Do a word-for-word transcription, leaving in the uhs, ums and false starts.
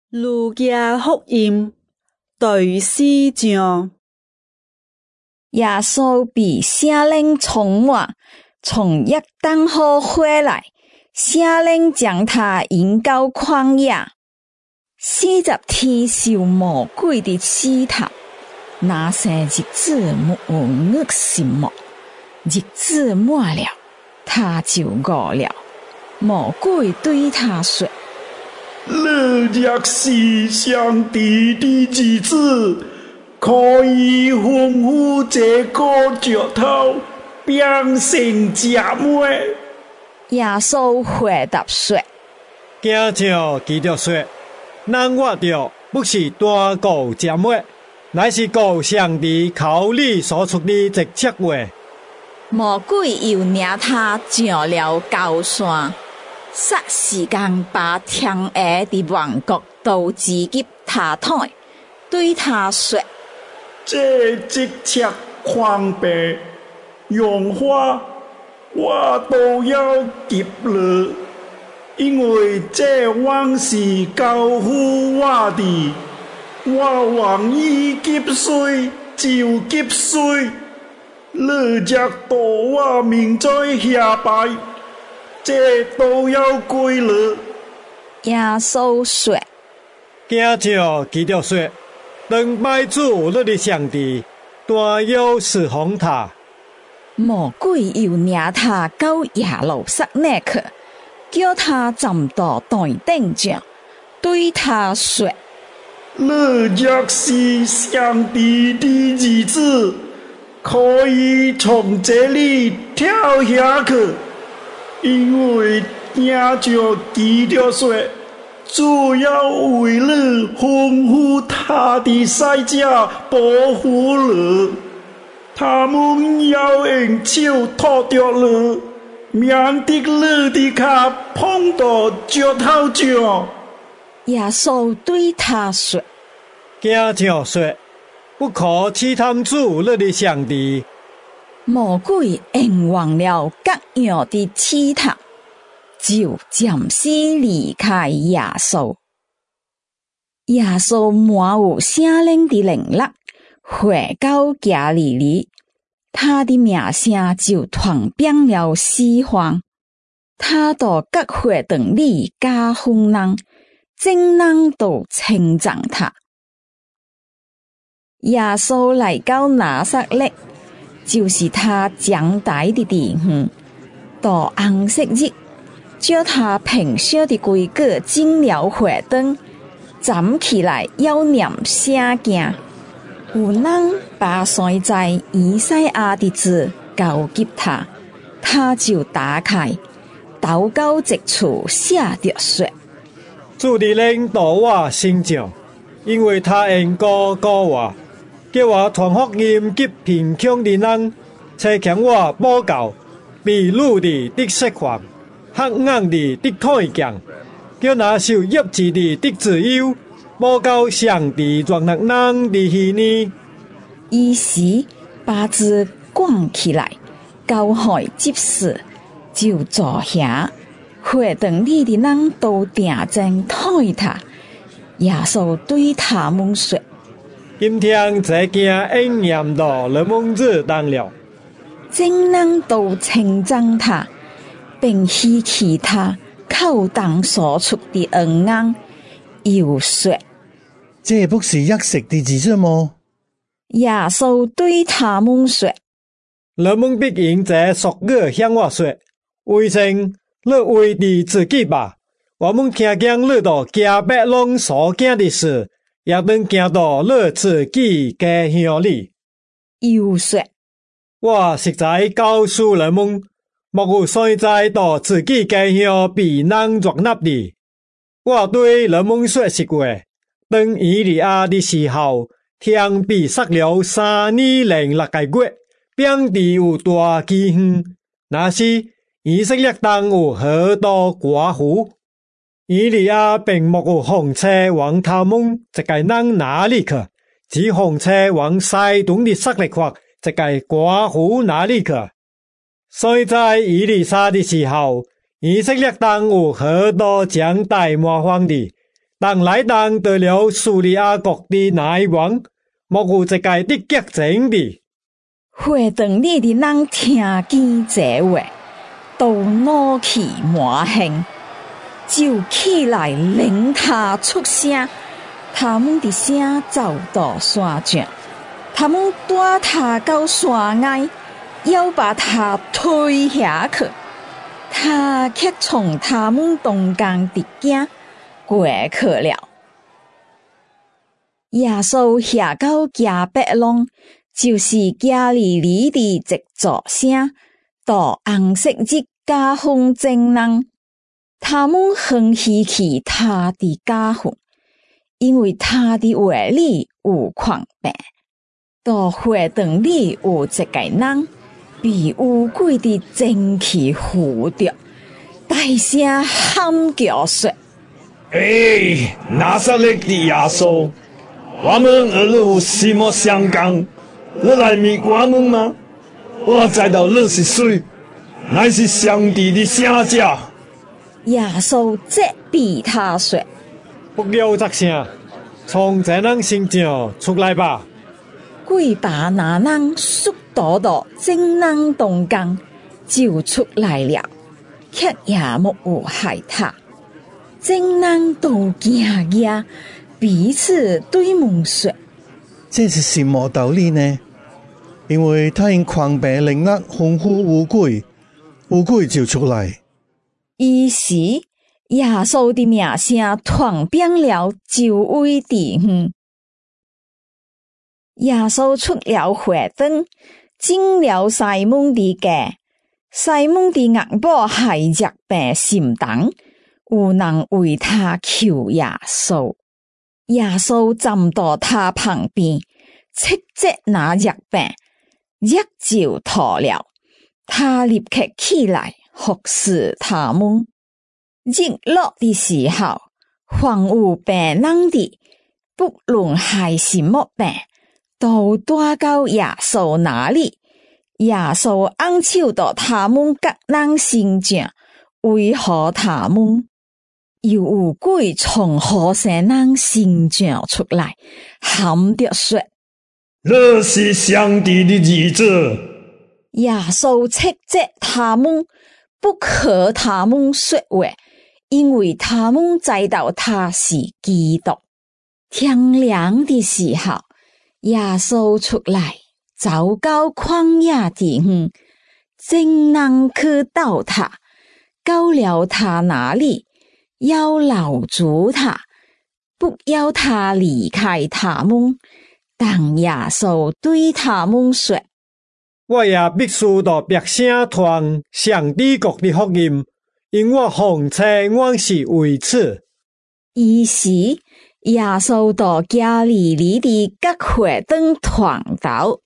路加福音第四章。 耶稣被圣灵充满，从约旦河回来，圣灵将他引到旷野。四十天受魔鬼的试探，那些日子没有恶心魔，日子满了，他就饿了。魔鬼对他说： 你若是上帝的儿子，可以吩咐这个石头变成食物。 耶稣回答说： 惊照基督说，咱活着不是单顾食物，乃是顾上帝口里所出的直切话。 魔鬼又领他上了高山，霎时间把天下的万国都指给他睇，对他说： 这直切宽白用花，我都要给了，因为这往是交付我的，我愿意给谁就给谁。你若到我面在下拜，这都要归了。 耶稣说： 惊照基督说，当拜主你的上帝，单要侍奉他。 魔鬼又领他到耶路撒冷去，叫他站到台顶上，对他说： 你若是上帝的儿子，可以从这里跳下去，因为听着基督说，主要为你吩咐他的使者保护你，他们要用手托着你，免得你的脚碰到石头上。 耶稣对他说： 惊照说，不可试探主你的上帝。 魔鬼应忘了各样的试探，就暂时离开耶稣。耶稣满有圣灵的灵力，回到加利利，他的名声就传遍了四方。他到各会堂里教训人，众人都称赞他。耶稣来到拿撒勒，就是他长大的地方。到安息日，叫他平常的规矩进了会堂，站起来要念圣经。有人把塞在以赛亚的字交给他，他就打开，祷告一处写着说： 主的灵到我身上，因为他恩膏膏我，叫我传福音给贫穷的人，差遣我报告被掳的得释放，黑暗的得开光，叫那受压制的得自由，报告上帝作难人的喜呢。 于是把字关起来，交害执事，就坐下。会堂里的人都定睛看他。耶稣对他们说： 今天这件应验到你们这当了。 众人都称赞他，并希奇他口当所出的恩恩，又说： 这不是约瑟的儿子吗？ 耶稣对他们说： 你们必用这俗语向我说，为甚你为的自己吧。我们听见你到加百隆所见的事，也能见到你自己家乡里。 又说： 我实在告诉你们，莫有现在到自己家乡被人作纳的。我对你们说实话，当以利亚的时候，天被塞了三年零六个月，并地有大饥荒。那时以色列当有许多寡婦，以利亞並沒有紅車往他們這個人那裡去，只紅車往西東的撒勒法這個寡婦那裡去。所以在以利沙的時候，以色列當有許多將大麻煩的， 当来当得了叙利亚国的乃王，莫有一界的激情的。 会堂里的人听见这话，都怒气满胸，就起来领他出声。他们的声走到山上，他们带他到山崖，要把他推下去。他却从他们中间的镜过去了。耶稣下到加百农，就是加利利的一座城，到红色日家风正人，他们很稀奇他的家风，因为他的话里有狂病。到会堂里有一个人被乌鬼的精气附着，大声喊叫说：“ 哎，拿撒勒的耶稣，我们和你有什么相干？你来迷我们吗？我知道你是谁，乃是上帝的圣者。” 耶稣责备他说：“ 不要作声，从这人身上出来吧。” 鬼把那人缩躲到正人中间，就出来了，却也没有害他。正人都惊讶，彼此对问说：“ 这是什么道理呢？因为他因狂病灵力吩咐乌鬼，乌鬼就出来。” 于是耶稣的名声传遍了周围地方。耶稣出了会堂，进了西门的家。西门的硬堡还热病心重，有人为他求耶稣。耶稣站到他旁边，斥责那热病，热就退了。他立刻起来服侍他们。日落的时候，凡有病人的，不论还是没病，都带到耶稣那里。耶稣按手到他们各人身上，维护他们。又有鬼从好些人身上出来，喊着说：“ 你是上帝的儿子。” 耶稣斥责他们，不和他们说话，因为他们知道他是基督。天亮的时候，耶稣出来，走到旷野地方，正人去到他，到了他那里，要留住他，不要他离开他们。但耶稣对他们说：“ 我也必须到别声传上帝国的福音，因我奉称我是为此。” 于是耶稣到加利利的各会堂传道。